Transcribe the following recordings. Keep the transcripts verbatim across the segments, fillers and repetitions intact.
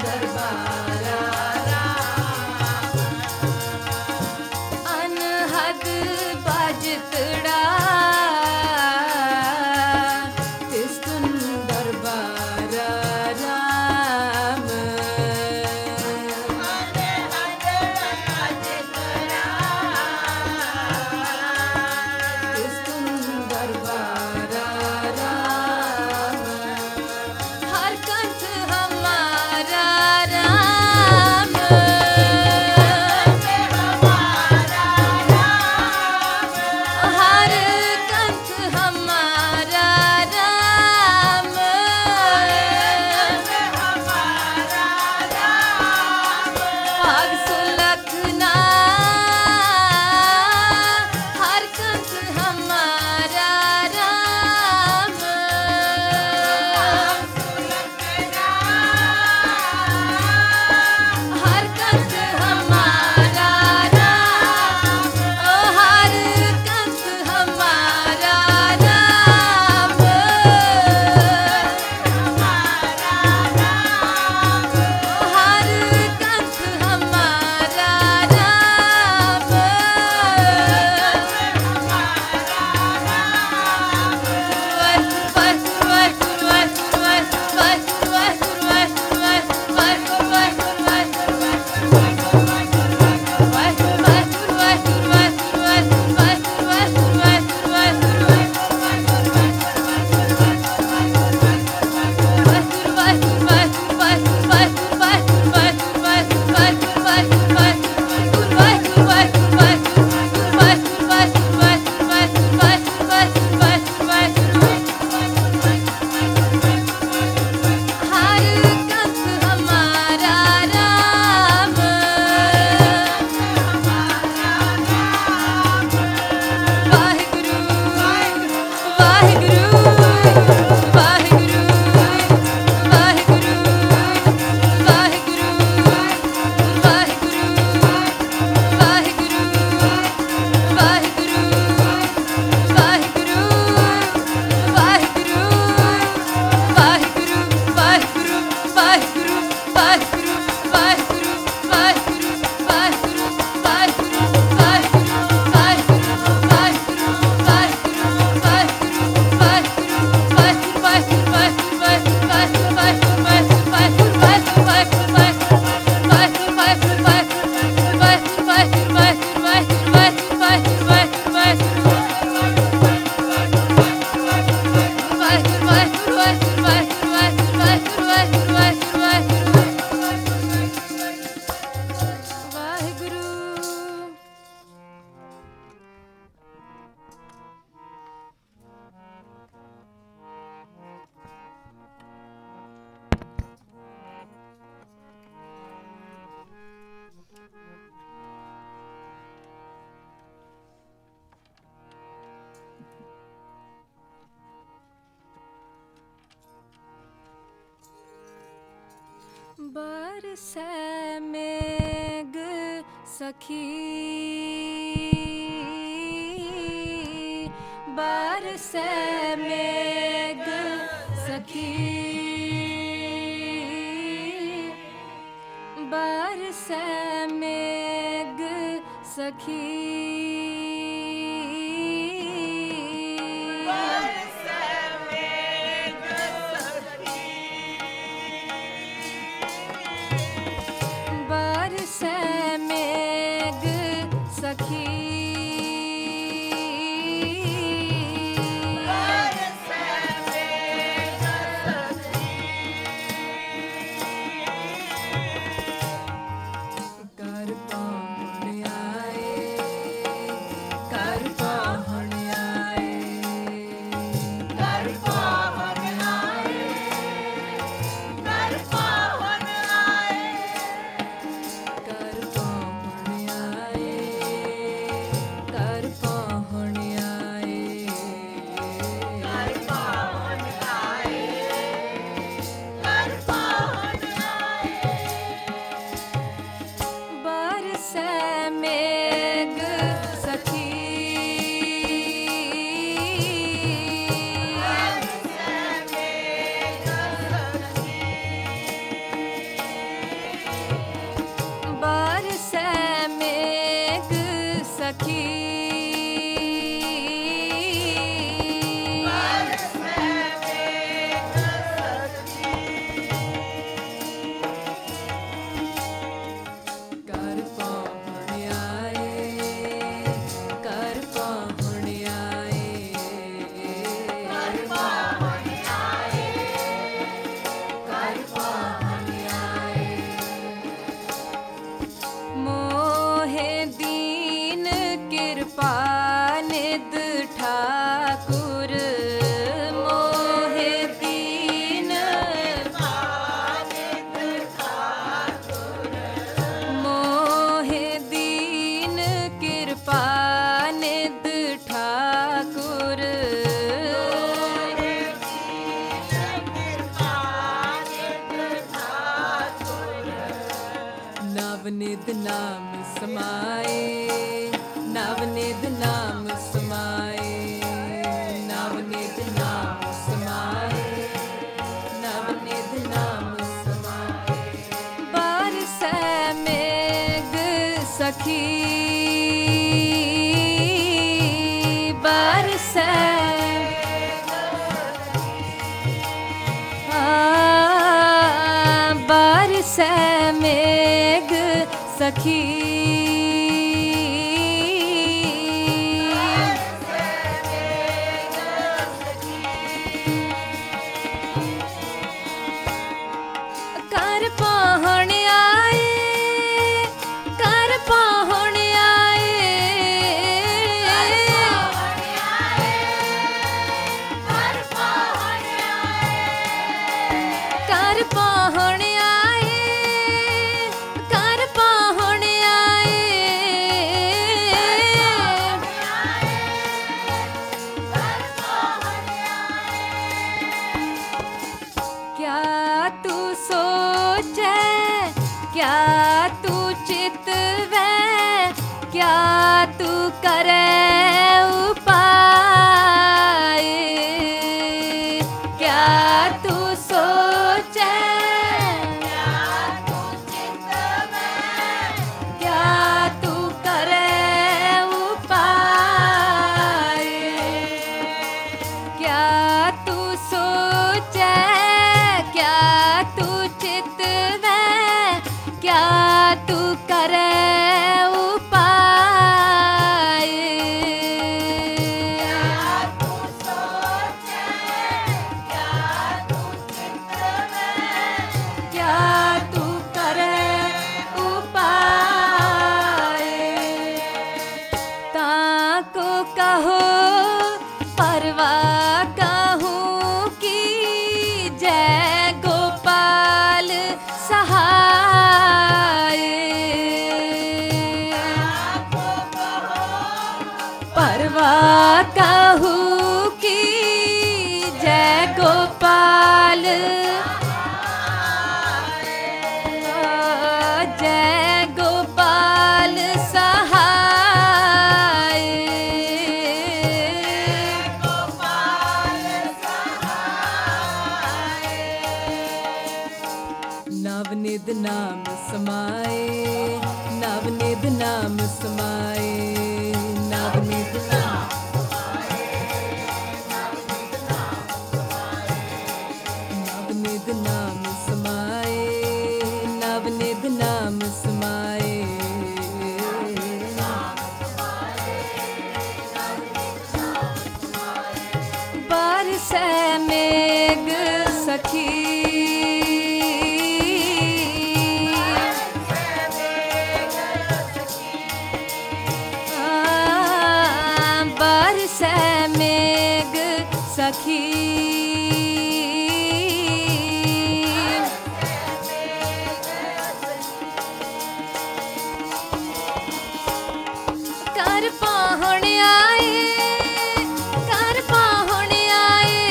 बरसै मेघ सखी बरसै मेघ सखी बरसै मेघ सखी नवनिध नाम समाए, नवनिध नाम समाए, नवनिध नाम समाए, नवनिध नाम समाए। बरसै मेघ सखी, बरसै बरसै मेघ सखी, कर पहुँच आए, कर पहुँच आए, कर पहुँच आए, कर पहुँच आए, क्या तू सोचे, क्या तू चितवे, क्या तू करे उपाय, क्या तू सोचे, क्या तू चितवे, क्या तू करे उपाय, क्या तू सोचे, क्या तू चितवे, क्या तू करे उपाय, क्या तू सोचे, क्या तू चितवे, क्या तू करे उपाय। ताको कहो परवाह कहूँ की जय गोपाल सहाय, परवाह कहूँ की जय गोपाल, जय गोपाल सहाय, गोपाल सहाय। नवनिध नाम समाए, नवनिध नाम समाए, नवनिध नाम नवनिध नाम समाए, नवनिध नाम समाए। बरसै मेघ सखी, बरसै मेघ सखी, कर पहुँच आए, कर पहुँच आए,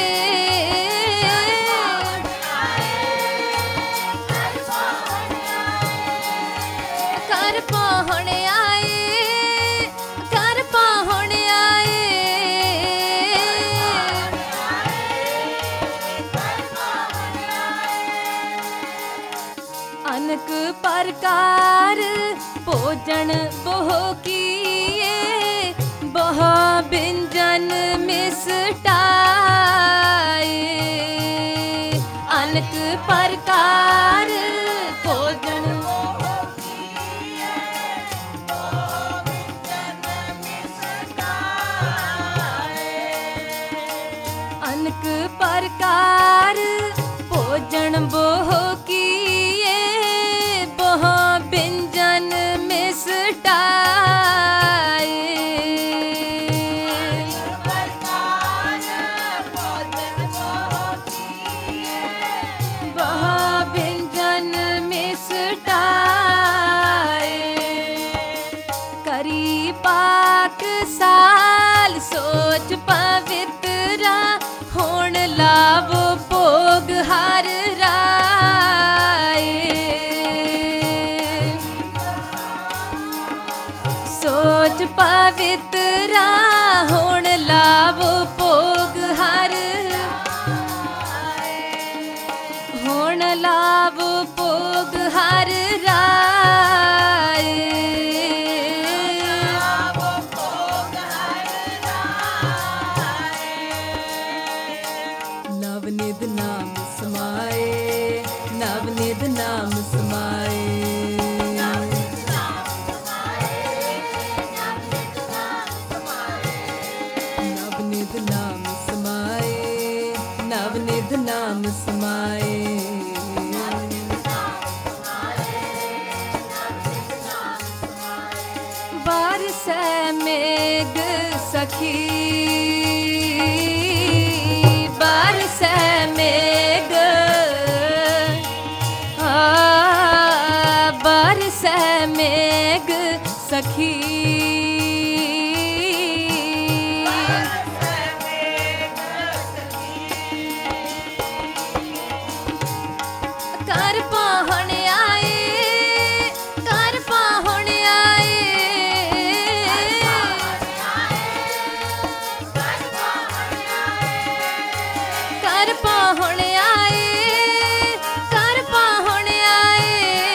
कर पहुँच आए, कर पहुँच आए, अनेक प्रकार भोजन बोह किए, बोह व्यंजन मिष्टाए, अनेक प्रकार भोजन बोह किए, बोह व्यंजन मिष्टाए, अनेक प्रकार भोजन बोह किए, बोह व्यंजन मिष्टाए, बोह व्यंजन मिष्टाए। करी पाक साल सोच पवित्रा, होण लावो भोग हर राय, पवित्रा होण लावो भोग हर होण लावो भोग हर राय नवनिध नाम समाए नवनिध नाम समाए नवनिध नाम समाए नवनिध नाम समाए बारिशै मेघ सखी बारिशै मेघ आ बारिशै मेघ सखी कर पाहण आए कर पाहण आए कर पाहण आए कर पाहण आए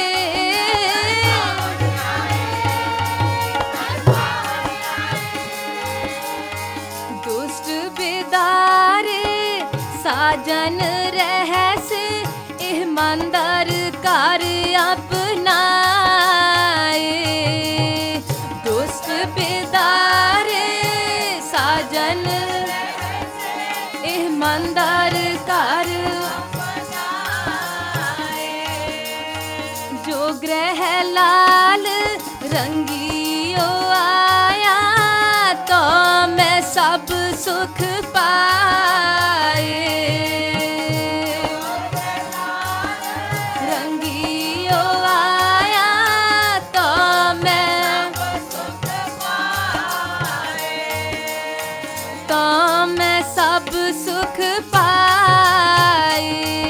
दुष्ट बेदारे साजन रहस ईमानदार कर अपनाए दुष्ट बेदारे साजन ईमानदार कर जो ग्रह लाल रंगियो आया तो मैं सब सुख पाए रंगियो आया तो मैं तो मैं सब सुख पाए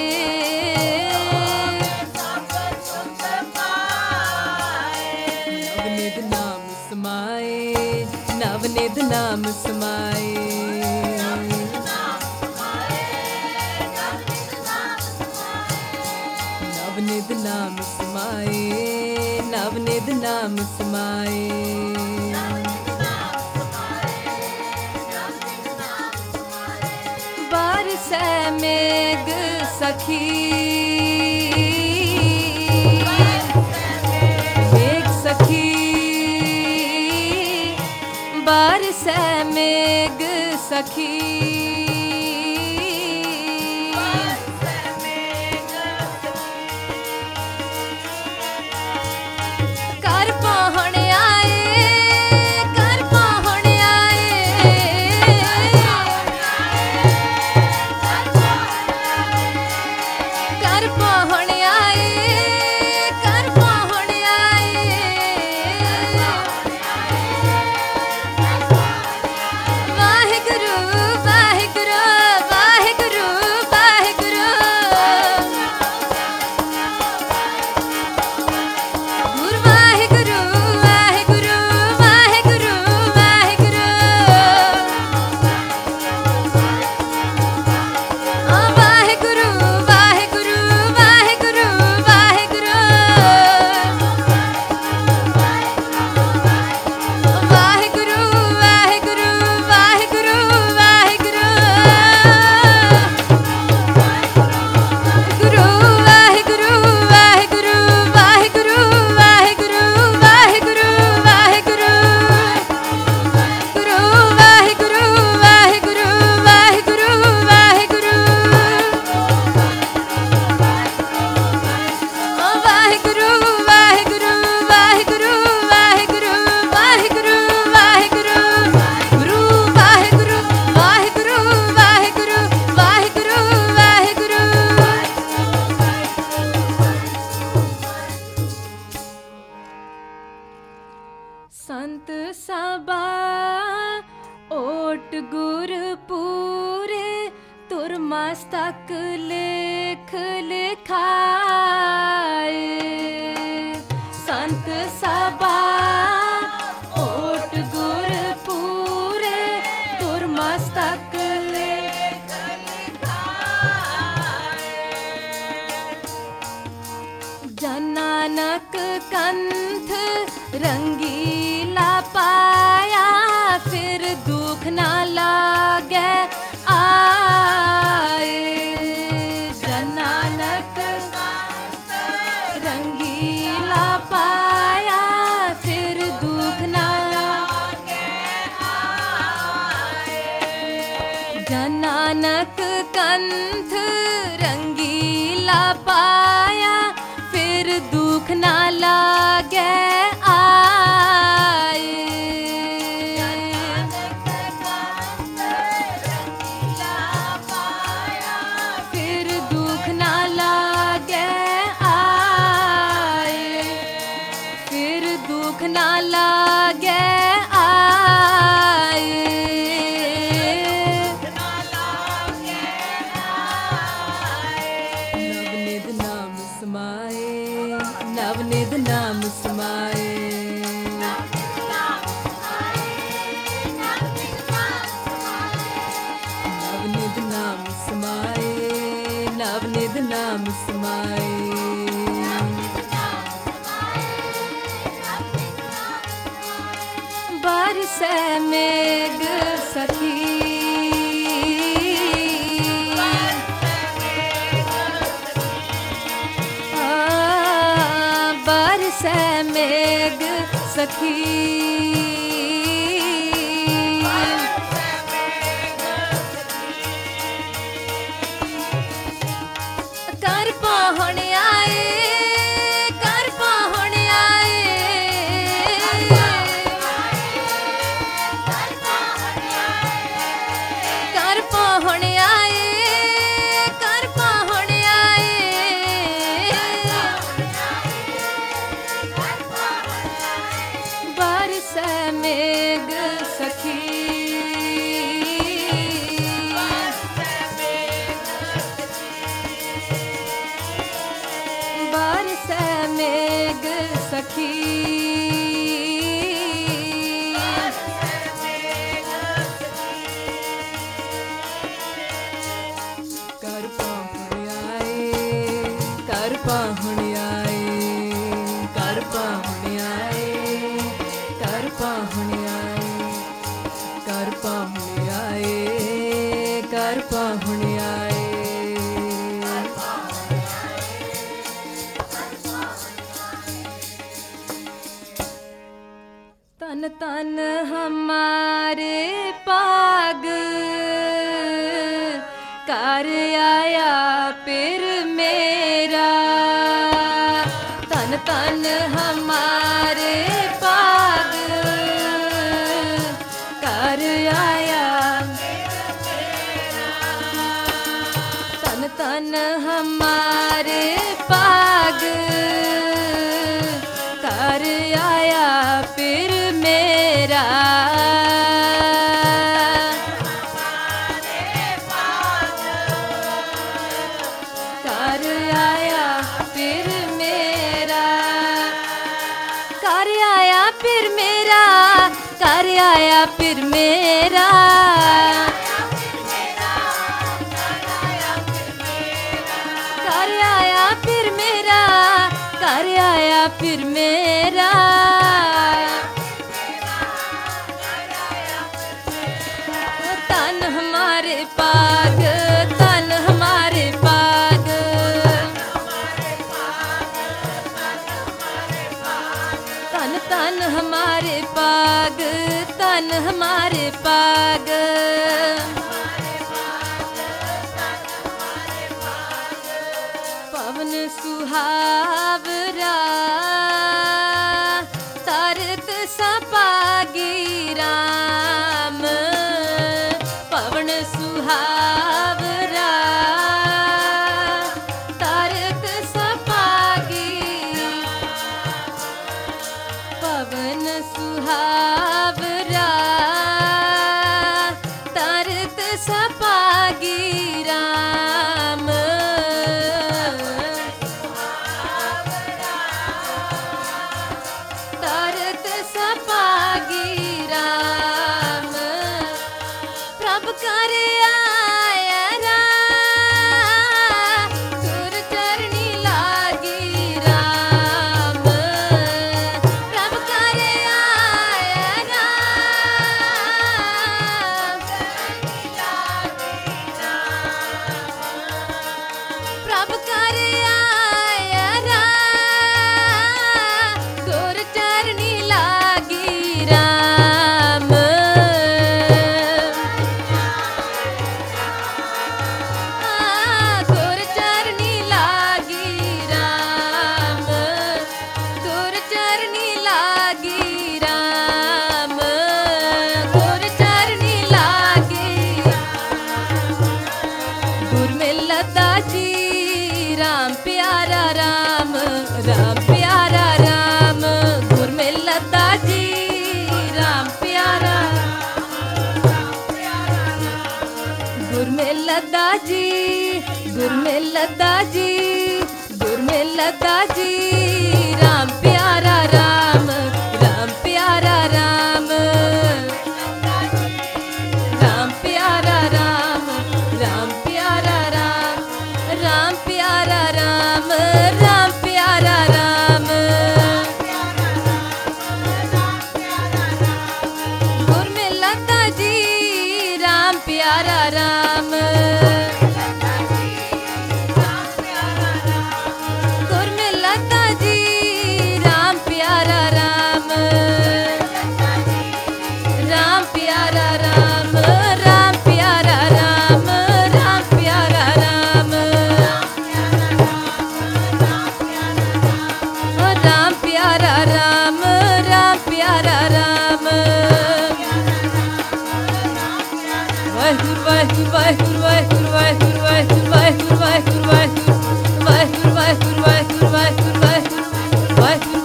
नवनिध नाम समाए नवनिध नाम समाए नवनिध नाम समाए नवनिध नाम समाए बारिशै मेघ सखी मेघ सखी बारिशै मेघ सखी कर पाहण आए कर पाहण आए कर पाहण आए कर पाहण आए वाहिगुरु वाहिगुरु वाहिगुरु वाहिगुरु गुरु वाहिगुरु वाहिगुरु वाहिगुरु वाहिगुरु आ वाहिगुरु वाहिगुरु वाहिगुरु वाहिगुरु वाहिगुरु वाहिगुरु वाहिगुरु वाहिगुरु गुरु वाहिगुरु वाहिगुरु वाहिगुरु वाहिगुरु वाहिगुरु वाहिगुरु गुरु वाहिगुरु वाहिगुरु वाहिगुरु वाहिगुरु ओ वाहिगुरु वाहिगुरु वाहिगुरु वाहिगुरु वाहिगुरु वाहिगुरु गुरु वाहिगुरु वाहिगुरु वाहिगुरु वाहिगुरु वाहिगुरु संत सबा ओट गुर पूरे तुर मस्तक लेख लिखाए संत सबा ओट गुर कंथ रंगीला पाया, फिर दुख ना लागे आए। जन नानक रंगीला पाया, फिर दुख ना लागे आए। जन नानक कंथ रंगीला पाया, फिर दुख ना लागे आए। फिर दुख ना लागे आए, फिर दुख ना लागे आए। नवनिध नाम समाए, नवनिध नाम समाए। नवनिध नाम समाए, नवनिध नाम समाए। बरसे मेघ सखी, बरसे मेघ सखी। कर पहुँच आए, कर पहुँच आए। कर पहुँच आए, कर पहुँच आए। बरसे मेघ सखी, बरसे मेघ सखी। कर पहुँच आए, कर पहुँच आए। कर पहुँच आए, कर पहुँच आए। कर पहुँच आए, कर पहुँच आए। तन तन हमारे पाग, कर आया फिर मेरा। तन तन हमारे पाग, कर आया। तन तन हमारे पाग, कर आया फिर मेरा। कर आया फिर मेरा, कर आया फिर मेरा, कर आया फिर मेरा। कर आया फिर मेरा, कर आया फिर मेरा। तन हमारे पाग, तन हमारे पाग। तन तन हमारे पाग, तन हमारे पाग। पवन सुहावरा, तरत सपागी राम। पवन सुहावरा, तरत सपागी। पवन सुहावरा, तरत सपागी राम। तरत सपागी राम। प्रभ कर आया राम, सुर चरणी लागी राम।